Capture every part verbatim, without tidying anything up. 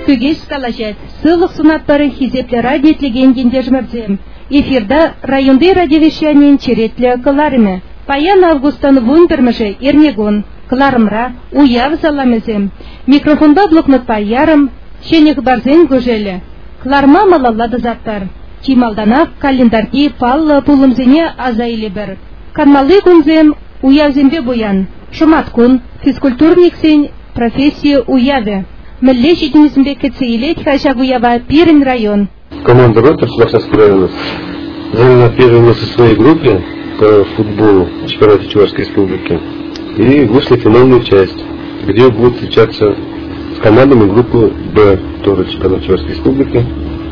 Күгеш скалажет. Сылық сунаттары хизеплера детлеген гендежмердзем. Эфирда районды радиовещанин черетлі кыларымы. Паян августан вундермыжы Эрнегон. Кыларымра уяв заламызем. Микрофонда блокнот паярым. Шенех барзен гожелі. Кыларма малаллады заттар. Чималданақ календарги паллы пулымзене азайлы бір. Канмалы күнзем уявзембе буян. Шуматкун, физкультурниксен, профессия уяве. Мілле жидіңізімбе кәтсейлет хашаг уява Пирин район. Команда «Ротор» Чебоксарского района заняла первое место в своей группе по футболу в чемпионате Чувашской республики. И вышли в финальную часть, где будут встречаться с командами группы «Б», тоже чемпионат Чувашской республики.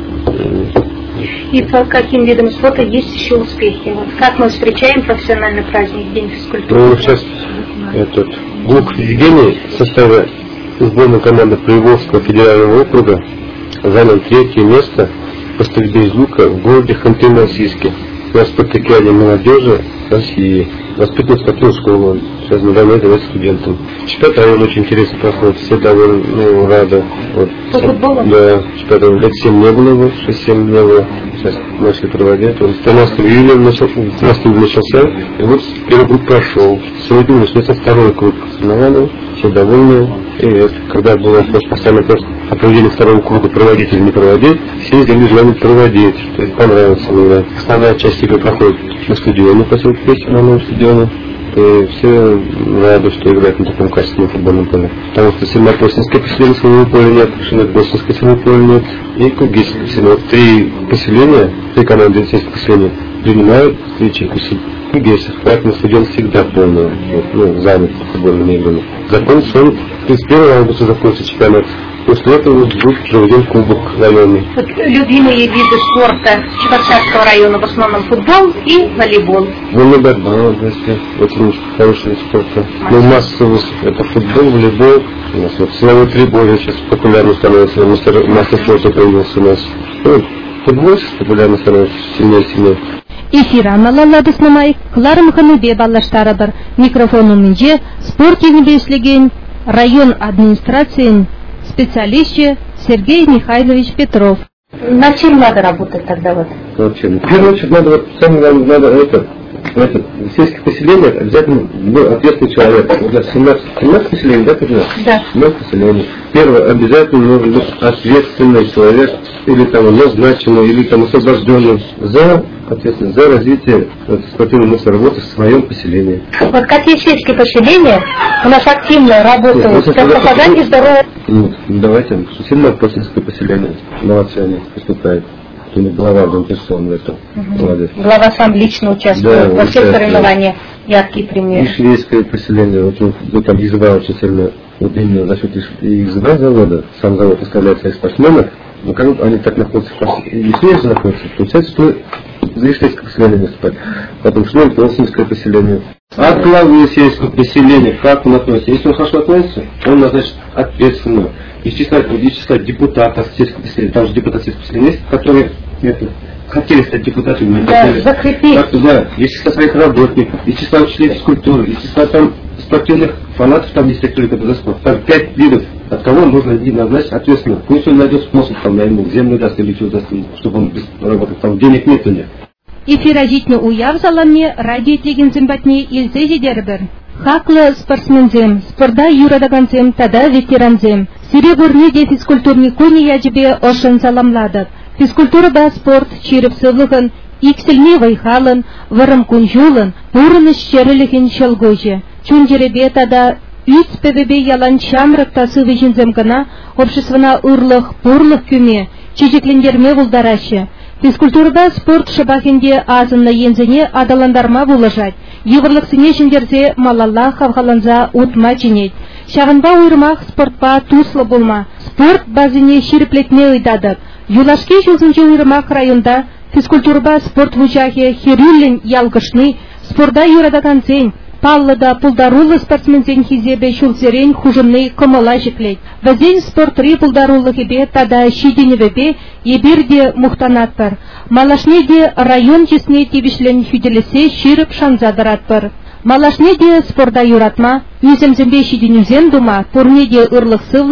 И по каким видам спорта есть еще успехи? Вот как мы встречаем профессиональный праздник, День физкультуры? Ну, сейчас этот Глук Евгений в составе сборной команды Приволжского федерального округа занял третье место по стрельбе из лука в городе Ханты-Мансийске на спартакиаде молодежи России. Воспитанник спортивной школы, сейчас мы давно являемся студентом. Чемпионат района очень интересно проходит, все довольно ну, рады. Вот. По футболу? Да, чемпионат лет семь не было его, шесть-семь не было. Сейчас начали проводить. Он тринадцатого июля начался, начался, и вот первый круг прошел. Сегодня начнется второй круг соревнований, все довольны. И это, когда был вопрос, постоянно вопрос о проведении второго круга, проводить или не проводить, все сделали желание проводить, что это понравится мне. Основная часть игры проходит на стадионе, поселке Песчи, на новом стадионе. И все рады, что играют на таком качественном футбольном поле. Потому что Сельмопольское поселение своего поля нет, Шинокольское своего поля нет, и Кугейское поселение. Вот три поселения, три команды сельских поселений принимают встречи Кугейских, поэтому стадион всегда полный, вот, ну, занят футбольными играми. Закончится он, тридцать первого августа закончится чемпионат. После этого будет проведен кубок районный. Вот любимые виды спорта Чебоксарского района в основном футбол и волейбол. Вольная борьба, очень хороший вид спорта. Но массовый это футбол, волейбол. У нас вот силовой трибуны сейчас популярно становится, мастер, мастер спорта появился у нас. Ну, футбол сейчас популярно становится сильнее и сильнее. Эфир аналалады сынамай, кыларым хыныбе баллаштары бар. Микрофону менже спорт енебе ишлеген район администрациян специалист Сергей Михайлович Петров. Над чем надо работать тогда вот? Вообще, в первую очередь надо, вот, самое главное, надо это, это, в сельских поселениях обязательно был ответственный человек. Вот, семнадцать, семнадцать поселений, да, когда? Да. семнадцать поселений. Первое, обязательно нужен быть ответственный человек, или там назначенный, или там освобожденный за, ответственно, за развитие вот, спортивной массовой работы в своем поселении. Вот какие сельские поселения у нас активно работают по пропаганде здоровья? Ну, давайте, Сельмопольское поселение, молодцы они поступают. Глава заинтересован в этом. Угу. Молодец. Глава сам лично участвует, да, во всех соревнованиях. Яркий пример. И шведское поселение, вот, ну, там изба очень сильно, вот именно за счет изба завода, сам завод поставляет своих спортсменов, но как они так находятся, и шведы находятся, получается, что за шведское поселение выступать. Потом Шмельполсинское поселение. От главы сельского поселения, как он относится? Если он хорошо относится, он назначит ответственно. Из числа, из числа депутатов сельского поселения, там же депутаты сельского поселения есть, которые это, хотели стать депутатами, не да, хотели. Закрепить. Так, да, из числа своих работников, из числа учителей физкультуры, из числа там спортивных фанатов, там есть кто-то за спорт. Там пять видов, от кого можно назначить ответственно. Пусть он найдет способ, там, наверное, землю даст или что даст, чтобы он работал, там денег нет у них. Эфир ажитне уяв заламне, радио теген зимбатне илзе жедербір. Хаклы спортсмензем, спорда юрадагансем, тада ветеранзем. Серебрный де физкультурный кони яжбе ошын заламладық. Физкультура ба спорт череп сывлығын, иксілме вайхалын, варым күнжулын, бұрын ішчерілігін шылгөжі. Чунжеребе тада үз пвб ялан чамрықта сывыжынзем гына, обществына ұрлық, бұрлық күме, чежеклендерме бұлдарашы. Физкультурада спорт шабахинде азынна ензіне адаландарма булыжать. Еврлықсыне жіндерзе малалла хавғаланза утма жинет. Шағынба уйрмақ спортпа туслы болма. Спорт базыне шереплетме ұйдадық. Юлашке жылзынже уйрмақ районда физкультурада спорт вужахе херюлін ялгышны спорда юрадаган зен. Паллыда пулдарулы спортсмензен хизебе шулзерен хужынны кымыла жеклет. Вазен спортры пулдарулы хебе тада шиденевебе еберде мухтанатпар. Малашнеде район жесне тевишлен хүделесе ширып шанзадыратпар. Малашнеде спорда юратма, үземзембе шиденюзен дума, турнеде ырлық сывлық,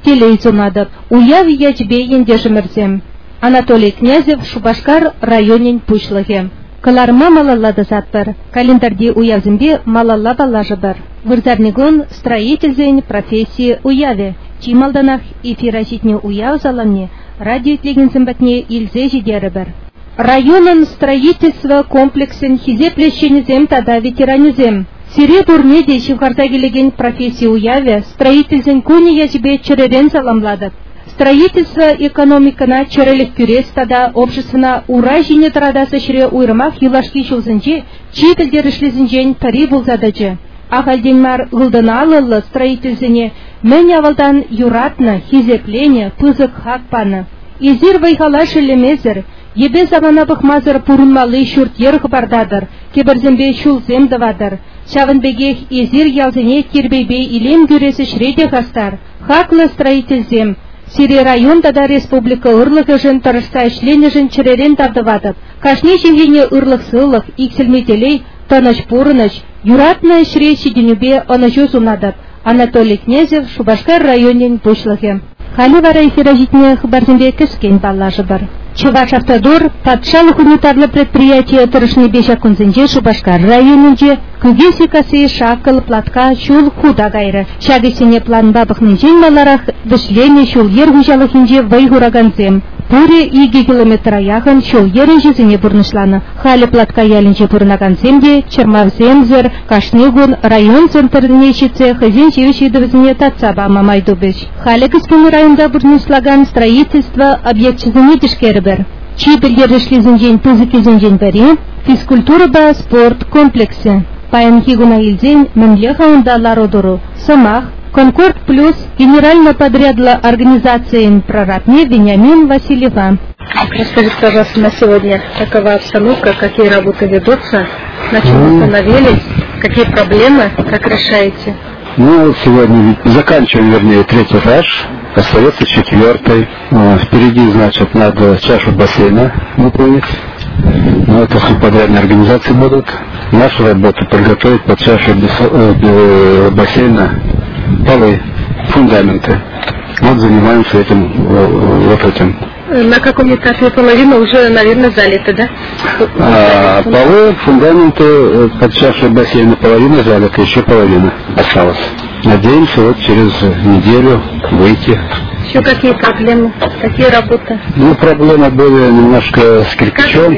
телейзунадып. Уяв ячбе ендешімірзем. Анатолий Князев, Шубашкар районен пушлығы. Кыларма малаллады затпыр. Календарде уявзімбе малалла баллажы бір. Вырзарнигон строительзен профессии уяве. Чималданах эфирачитне уяв заланне, радио тлеген батне илзе жидері бір. Районын строительство комплексен хизеплещенізем тада ветеранизем. Сире турнеде шивхарта келеген профессия уяве строительзен куни яжбе черерен заламладып. Строительство экономикана черелік күрес тада обществына ура жіне тарадасы шыре уйрымақ юлашки шулзынче чипілдерішлізінжен тари бұлзадыжы. Ағалденмар ғылдына алылы строительзіне мен авалдан юратны, хизеплене, пызык хақпаны. Изир вайхала шелемезір, ебе замана бұқмазыр пұрынмалы шүрт ерғы бардадыр, кебірзімбе шулзем давадыр. Шавынбегех изир ялзыне кербейбе илем күресі шреде қастар. Хақлы строительзем. Сире районда да республика ырлығы жын тұрышса ішлене жын чыререн тардывадып. Кашне жемлене ырлық сылық, иксілметелей, таныш пұрыныш, юратны шре шеденюбе анажу зунадып. Анатолий Князев, Шубашкар районен пушлығы. Халі вара эфира житне хыбарзымбе кіскен баллажы бар. Чуваш автодор, патшалық унитарлы предприятие тұрышны беша күнзінже Шубашкар районынже, күгесі касы шақыл, платка, шул худа гайры. Шагесіне планба бұқның жен маларақ, дышлене шул ер ғужалықынже вайғураганзем. Пуре иги километра яғын шул ерін жезіне бұрнышланы. Халі платка ялінже бұрнаганземде, Чермавземзер, Кашнегун, район центріне шеце, хызен жевешедівізіне татсаба мамайду беш. Халі кіскені районда бұрнышлаган строительство объектчізіне дешкері бір. Чипір ерішлізінжен пызыкезінжен бәрі, физкультура ба спорт комплексы. Паян хигуна илзен мінле хаундалар одыру, самах, Конкорд плюс генерально подрядла организацией прорабне Вениамин Васильева. Расскажите, пожалуйста, на сегодня какова обстановка, какие работы ведутся, на чем остановились, какие проблемы, как решаете? Ну, сегодня заканчиваем, вернее, третий этаж, остается четвертый. Впереди, значит, надо чашу бассейна выполнить. Но это субподрядные организации будут. Нашу работу подготовить под чашу бассейна полы, фундаменты. Вот занимаемся этим, вот этим. На каком этапе половина уже, наверное, залита, да? А, полы, фундаменты, под чашу бассейна половина залита, еще половина осталась. Надеемся вот через неделю выйти. Еще какие проблемы, какие работы? Ну, проблемы были немножко с кирпичом.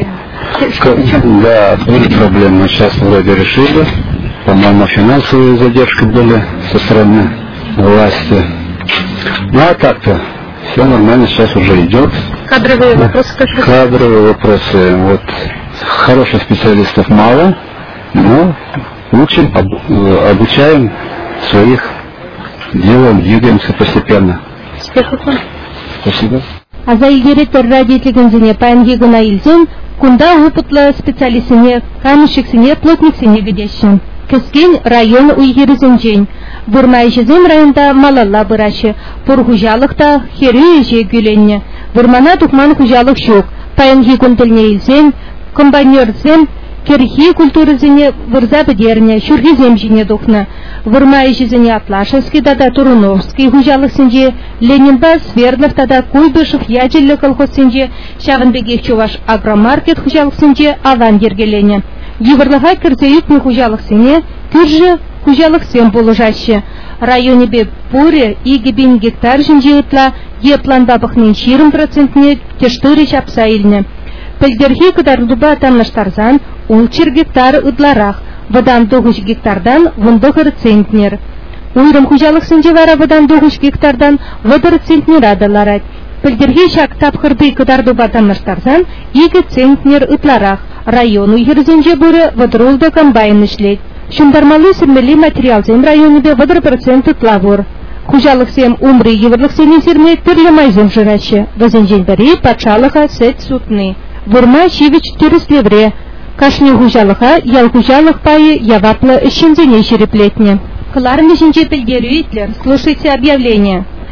Да, были проблемы, сейчас вроде решили. По-моему, финансовые задержки были со стороны власти. Ну, а так-то все нормально, сейчас уже идет. Кадровые вопросы какие? Кадровые вопросы. Вот хороших специалистов мало, но учим, обучаем своих, делаем, двигаемся постепенно. Успехов вам. Спасибо. А за директор радиотлегензине Паянгигуна Ильзен, кунда опытлы специалистине, каменщиксине, плотниксине ведещен. Кіскен район уйгерізінжен. Бурмайшызем районда малалла бұрашы. Пұрғужалықта хері еже гүленне. Бурмана тұқман құжалық шоқ. Паянги күнтіліне илсен, комбайнерзем, керхи культурызіне вырза бідеріне, шүргезем жіне дұқны. Бурмайшызіне Атлашевский дада Туруновский құжалықсынже, Ленинба Свердлов дада Куйбышев ячелі колхозсынже, Шавынбегек Чуваш агромаркет құжалықсынже аван ергелене. Еврлыға кірзейікні құжалықсыне, күржі құжалықсен болужашы. Районе бе пуре егебен гектар жінже ұтла, е планда бұқнен жиырма процентіне тештыры шапса иліне. Пілдерге кыдарлыба атамнаштарзан, улчыр гектар ұтларақ, вадан доғыш гектардан вұндығыр центнер. Уйрым құжалықсынже вара вадан доғыш гектардан вадыр центнер адаларад. Пілдерге шак тапқырды кыдарлыба атамнаштарзан, екі центнер ұтларақ. Район уйгерзенже бұры вадрулды комбайн ішлет. Шындармалы сірмелі материалзен районыбе вадыр процент ұтлавыр. Құжалықсем умры еврлықсене сірме түрлі майзем жырашы. Вазенжен бәрі патшалыға сәт сутны. Вырма шивич түріслевре. Кашны құжалыға ял құжалық пайы яваплы ішінзене шереплетне. Кларны жінже пілдері үйтлер. Слушайте объявление.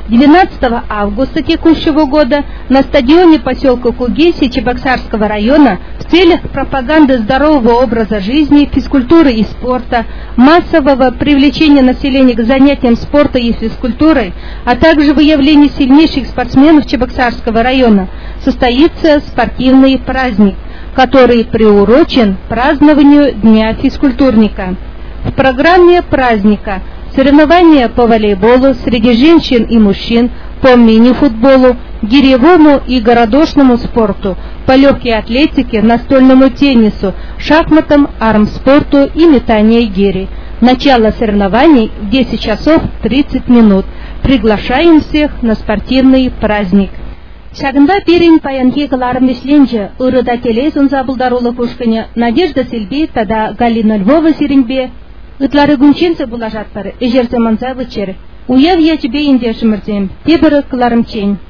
двенадцатого августа текущего года на стадионе поселка Кугеси Чебоксарского района в целях пропаганды здорового образа жизни, физкультуры и спорта, массового привлечения населения к занятиям спорта и физкультурой, а также выявления сильнейших спортсменов Чебоксарского района состоится спортивный праздник, который приурочен празднованию Дня физкультурника. В программе праздника соревнования по волейболу среди женщин и мужчин, по мини-футболу, гиревому и городошному спорту, по легкой атлетике, настольному теннису, шахматам, армспорту и метанию гири. Начало соревнований в десять часов тридцать минут. Приглашаем всех на спортивный праздник. Шагында перин паянки кыларым ишленже, ырыда келес унзабылдарулы пушкыне, Надежда Сильби, тада Галина Львова сиринбе, ытлары гунченцы булажаттары, эжерзе манза вычер. Уяв я тебе индешімірдем, тебірі кыларым чен.